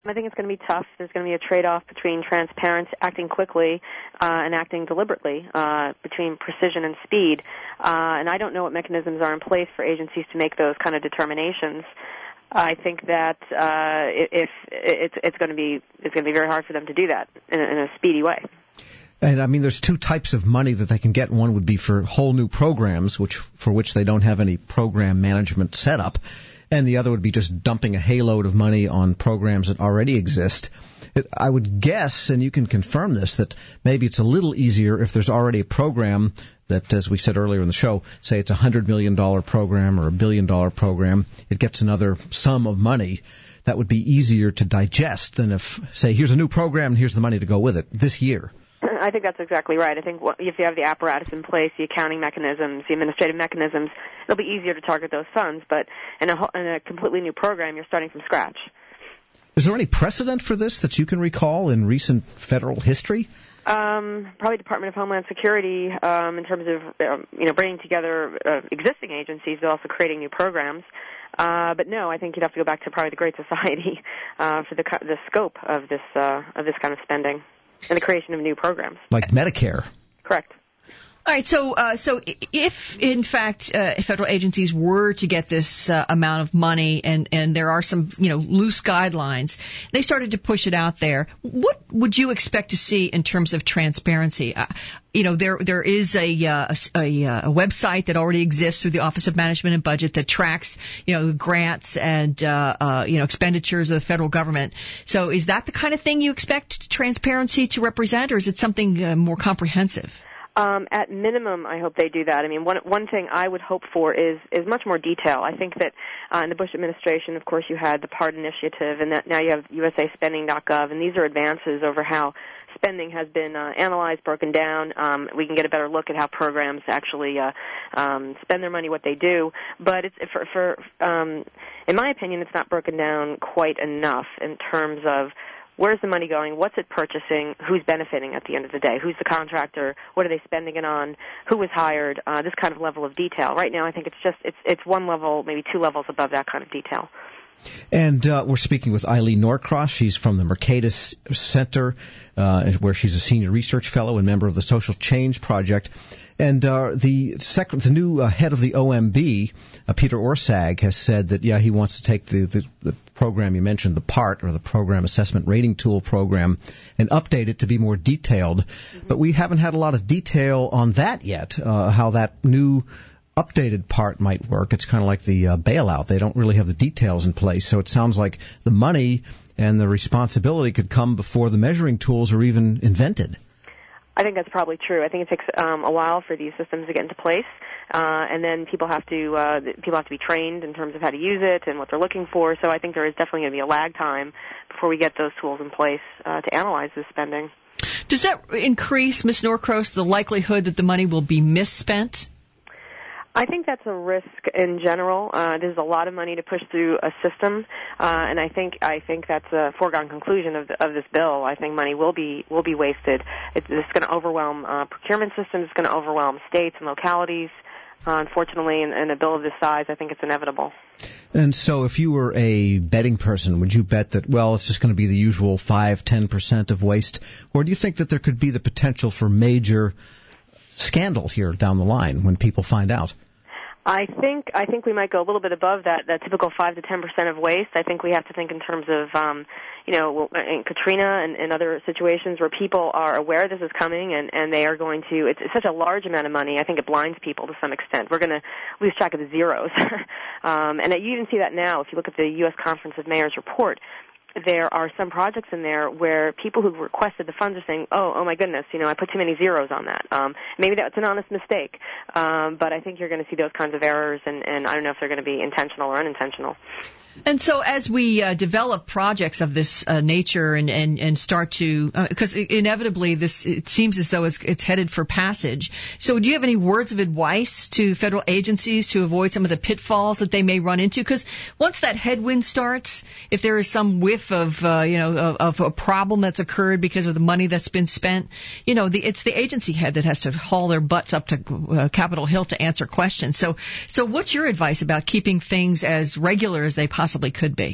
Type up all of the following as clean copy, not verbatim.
I think it's going to be tough. There's going to be a trade-off between transparency, acting quickly, and acting deliberately, between precision and speed. And I don't know what mechanisms are in place for agencies to make those kind of determinations. I think that if it's going to be very hard for them to do that in a speedy way. And I mean, there's two types of money that they can get. One would be for whole new programs, for which they don't have any program management set up. And the other would be just dumping a hayload of money on programs that already exist. I would guess, and you can confirm this, that maybe it's a little easier if there's already a program that, as we said earlier in the show, say it's a $100 million program or a $1 billion program, it gets another sum of money. That would be easier to digest than if, say, here's a new program and here's the money to go with it this year. I think that's exactly right. I think if you have the apparatus in place, the accounting mechanisms, the administrative mechanisms, it'll be easier to target those funds. But in a completely new program, you're starting from scratch. Is there any precedent for this that you can recall in recent federal history? Probably Department of Homeland Security, in terms of bringing together existing agencies, but also creating new programs. But no, I think you'd have to go back to probably the Great Society for the scope of this kind of spending and the creation of new programs. Like Medicare. Correct. All right, so if, in fact, federal agencies were to get this amount of money and there are some, loose guidelines, they started to push it out there, what would you expect to see in terms of transparency? There is a website that already exists through the Office of Management and Budget that tracks, grants and, expenditures of the federal government. So is that the kind of thing you expect transparency to represent, or is it something more comprehensive? At minimum, I hope they do that. I mean, one thing I would hope for is much more detail. I think that in the Bush administration, of course, you had the PART initiative, and that now you have USAspending.gov, and these are advances over how spending has been analyzed, broken down. We can get a better look at how programs actually spend their money, what they do. But it's in my opinion, it's not broken down quite enough in terms of where's the money going? What's it purchasing? Who's benefiting at the end of the day? Who's the contractor? What are they spending it on? Who was hired? This kind of level of detail. Right now, I think it's one level, maybe two levels above that kind of detail. And we're speaking with Eileen Norcross. She's from the Mercatus Center, where she's a senior research fellow and member of the Social Change Project. And the new head of the OMB, Peter Orszag, has said that, he wants to take the program you mentioned, the PART, or the Program Assessment Rating Tool program, and update it to be more detailed. Mm-hmm. But we haven't had a lot of detail on that yet, how that new updated PART might work. It's kind of like the bailout. They don't really have the details in place. So it sounds like the money and the responsibility could come before the measuring tools are even invented. I think that's probably true. I think it takes a while for these systems to get into place, and then people have to be trained in terms of how to use it and what they're looking for. So I think there is definitely going to be a lag time before we get those tools in place to analyze this spending. Does that increase, Ms. Norcross, the likelihood that the money will be misspent? I think that's a risk in general. There's a lot of money to push through a system, and I think that's a foregone conclusion of this bill. I think money will be wasted. It's going to overwhelm procurement systems. It's going to overwhelm states and localities. Unfortunately, in a bill of this size, I think it's inevitable. And so if you were a betting person, would you bet that, it's just going to be the usual 5-10% of waste? Or do you think that there could be the potential for major scandal here down the line when people find out? I think we might go a little bit above that typical 5 to 10% of waste. I think we have to think in terms of, in Katrina and other situations where people are aware this is coming and they are going to, it's such a large amount of money, I think it blinds people to some extent. We're going to lose track of the zeros. And you even see that now if you look at the U.S. Conference of Mayors report. There are some projects in there where people who requested the funds are saying, oh my goodness, I put too many zeros on that. Maybe that's an honest mistake, but I think you're going to see those kinds of errors, and I don't know if they're going to be intentional or unintentional. And so as we develop projects of this nature and start to, because inevitably it seems as though it's headed for passage. So do you have any words of advice to federal agencies to avoid some of the pitfalls that they may run into? Because once that headwind starts, if there is some whiff of a problem that's occurred because of the money that's been spent, it's the agency head that has to haul their butts up to Capitol Hill to answer questions. So what's your advice about keeping things as regular as they possibly could be?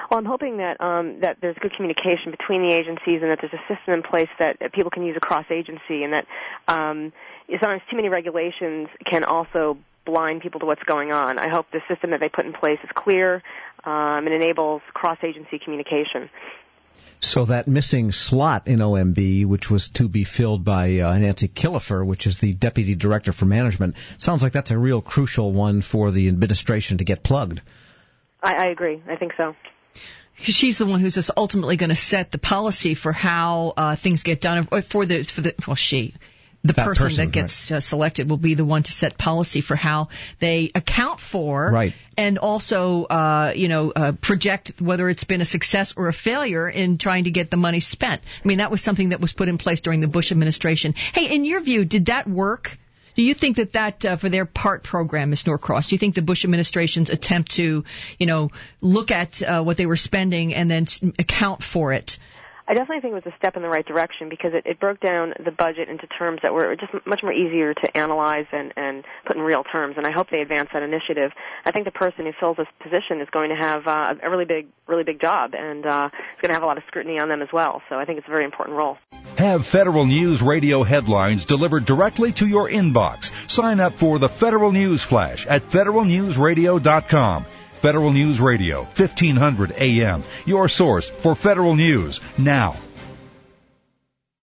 Well, I'm hoping that that there's good communication between the agencies and that there's a system in place that people can use across agency, and that sometimes too many regulations can also blind people to what's going on. I hope the system that they put in place is clear and enables cross-agency communication. So that missing slot in OMB, which was to be filled by Nancy Killefer, which is the Deputy Director for Management, sounds like that's a real crucial one for the administration to get plugged. I agree. I think so. She's the one who's just ultimately going to set the policy for how things get done, or the person that gets selected will be the one to set policy for how they account for and also, project whether it's been a success or a failure in trying to get the money spent. I mean, that was something that was put in place during the Bush administration. Hey, in your view, did that work? Do you think that for their PART program, Ms. Norcross, do you think the Bush administration's attempt to, look at what they were spending and then account for it, I definitely think it was a step in the right direction because it broke down the budget into terms that were just much more easier to analyze and put in real terms, and I hope they advance that initiative. I think the person who fills this position is going to have a really big job, and it's going to have a lot of scrutiny on them as well, so I think it's a very important role. Have Federal News Radio headlines delivered directly to your inbox. Sign up for the Federal News Flash at federalnewsradio.com. Federal News Radio, 1500 AM, your source for federal news now.